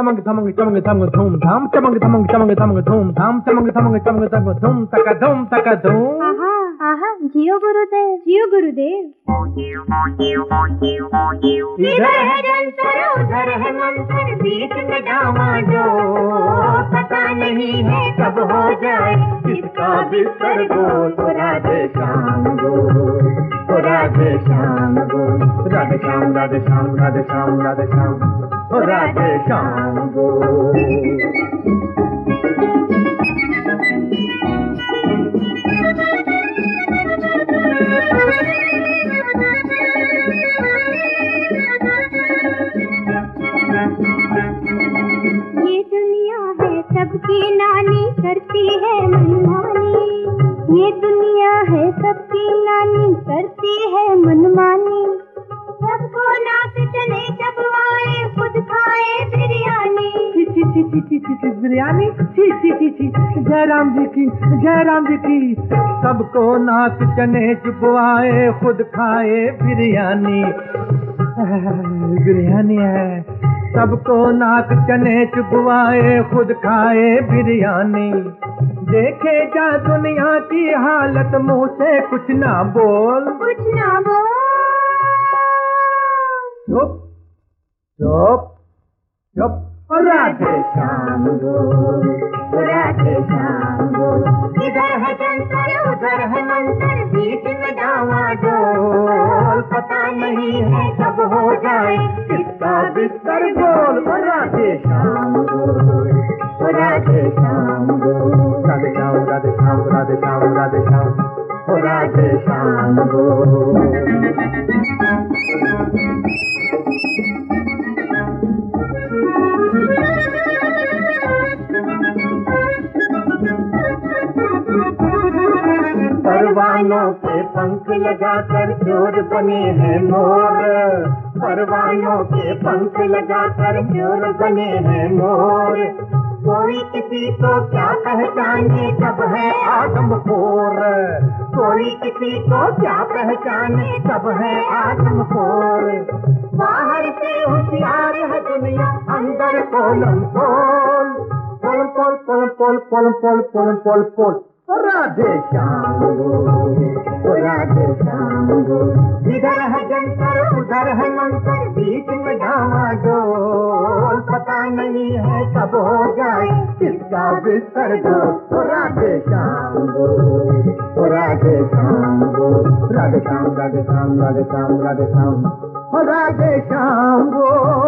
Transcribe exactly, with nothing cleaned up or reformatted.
चमंग थमंग चमंग थमंग धूम धाम चमंग थमंग चमंग थमंग धूम धाम चमंग थमंग चमंग थमंग धूम तका धूम तका धूम। आहा आहा जियो गुरुदेव जियो गुरुदेव। इधर है जंतर उधर है मंतर बीच में डामाडोल पता नहीं है कब हो जाए किसका बिस्तर गोल। ओ राधे श्याम गोल ओ राधे श्याम गोल राधे श्याम राधे श्याम राधे श्याम राधे श्याम ओ राधे श्याम गोल। ये दुनिया है सबकी नानी करती है मनमानी। ये दुनिया है सबकी नानी करती है मनमानी। सबको नाक चले चबवाए खुद खाए बिरयानी। ची ची ची ची ची ची ची बिरयानी ची ची ची ची जयराम जी की जयराम जी की। सबको नाक चने चुपवाए खुद खाए बिरयानी। बिरयानी है सबको नाक चने चुपवाए खुद खाए बिरयानी। देखे जा दुनिया की हालत मुंह से कुछ ना बोल कुछ ना बोल। चुप चुप चुप। राधे श्याम गोल राधे श्याम गोल। इधर है जंतर उधर है मंतर बीच में डामाडोल पता नहीं है कब हो जाए किसका बिस्तर गोल। ओ राधे श्याम गोल ओ राधे श्याम गोल राधे श्याम राधे श्याम राधे श्याम राधे श्याम ओ राधे श्याम गोल। परवानों के पंख लगाकर चोर बने हैं मोर। परवानों के पंख लगाकर चोर बने हैं मोर। कोई किसी को क्या पहचाने सब है आदमखोर। कोई किसी को क्या पहचाने सब है आदमखोर। बाहर से होशियार है दुनिया अंदर पोलम पोल पोल पोल पोल पोल पोल पोल पोल पोल पोल। राधे श्याम गोल राधे श्याम गोल। इधर है जंतर उधर है मंतर बीच में डामाडोल पता नहीं है कब हो जाए किसका बिस्तर गोल। राधे श्याम गोल राधे श्याम गोल राधे श्याम राधे श्याम राधे श्याम राधे श्याम राधे श्याम गोल।